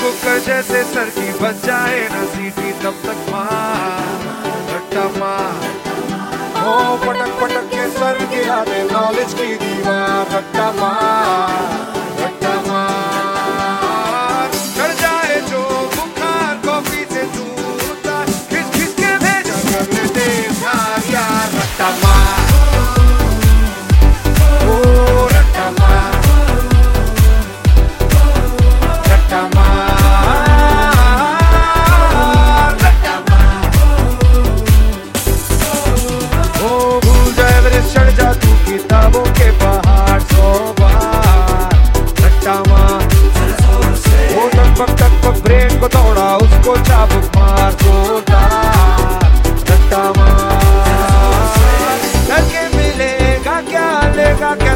Cooker जैसे sir की बच जाए ना सीटी तब तक मार रट्टा मार। ओ पटक पटक के सर गिरा दे नॉलेज की दीवार रट्टा मार रट्टा मार। चढ़ जाए जो बुखार कॉफी से दूर खिस खिस के भेजा कर लेते यार यार रट्टा मार। ओ रट्टा मार रट्टा मार रट्टा मार। ओ भूल जा एवरेस्ट चढ़ जा तू किताबों के पहाड़ 100 बार रट्टा मार। वो टकपक ब्रेन को तोड़ा उसको चाबुक मार जोरदार रट्टा मार। करके मिलेगा क्या लेगा क्या